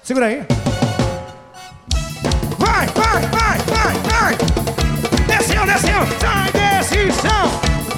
Segura aí. Vai, vai, vai, vai, vai. Desceu, desceu. Sai desse chão.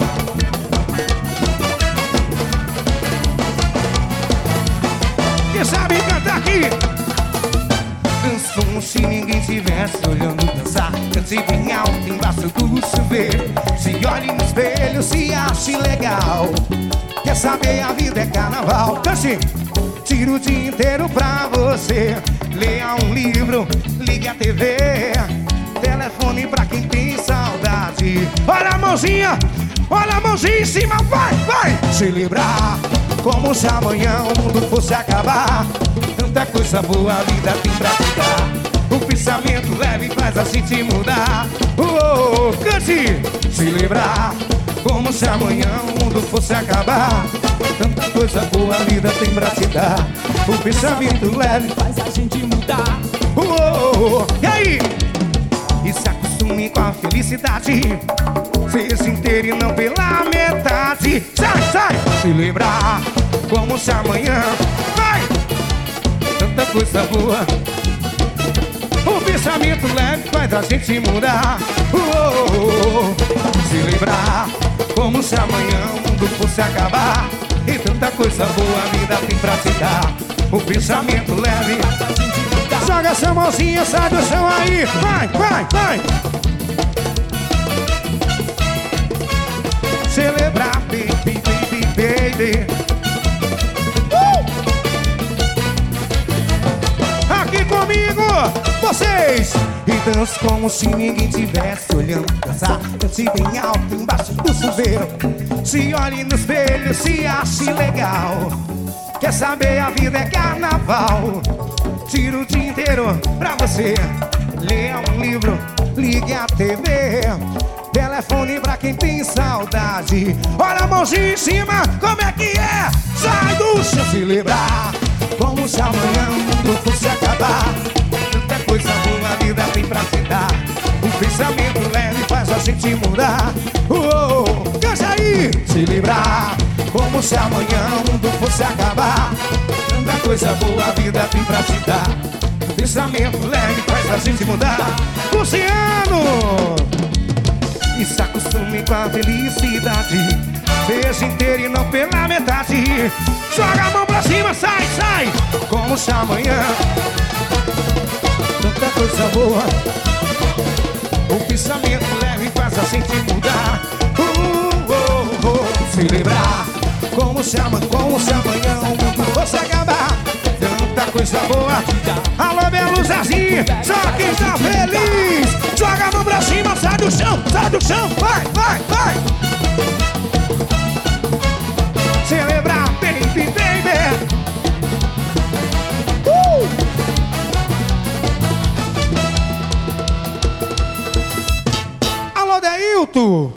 Quem sabe cantar aqui? Dança como se ninguém tivesse olhando dançar. Cante bem alto embaixo do chuveiro. Se olhe no espelho, se ache legal. Quer saber, a vida é carnaval. Cante! Tira o dia inteiro pra você. Leia um livro, ligue a TV. Telefone pra quem tem saudade. Olha a mãozinha em cima, vai, vai! Celebrar como se amanhã o mundo fosse acabar. Tanta coisa boa a vida tem pra ficar. O pensamento leve faz a gente mudar. Cante! Celebrar como se amanhã o mundo fosse acabar. Tanta coisa boa a vida tem pra te dar. O pensamento leve faz a gente mudar. E aí? E se acostume com a felicidade. Seja inteiro e não pela metade. Sai, sai! Se lembrar como se amanhã, vai! Tanta coisa boa. O pensamento leve faz a gente mudar. Se lembrar como se amanhã o mundo fosse acabar. E tanta coisa boa a vida tem pra te dar. O pensamento leve faz a gente mudar. Joga essa mãozinha, sai do chão aí. Vai, vai, vai. Celebrar, baby, baby, baby. Aqui comigo, vocês. E dança como se ninguém tivesse olhando dançar. Cante bem alto embaixo do chuveiro. Se olhe no espelho, se ache legal. Quer saber, a vida é carnaval. Tira o dia inteiro pra você. Leia um livro, ligue a TV. Telefone pra quem tem saudade. Olha a mãozinha em cima, como é que é? Sai do chão. Se lembrar como se amanhã o mundo fosse acabar. Tanta coisa boa a vida tem pra te dar. O pensamento leve faz a gente mudar. Canta aí! Se lembrar como se amanhã o mundo fosse acabar. Tanta coisa boa a vida tem pra te dar. O pensamento leve faz a gente mudar. Luciano! E se acostume com a felicidade. Seja inteiro e não pela metade. Joga a mão pra cima, sai, sai. Como se amanhã tanta coisa boa. O pensamento leve faz a gente mudar. Se lembrar como se amanhã o mundo fosse acabar. Tanta coisa boa. Alô, Belo Zezinho, só quem tá feliz. Joga a mão pra cima, sai do chão, vai, vai, vai. Celebrar, baby, baby. Alô, Deilton.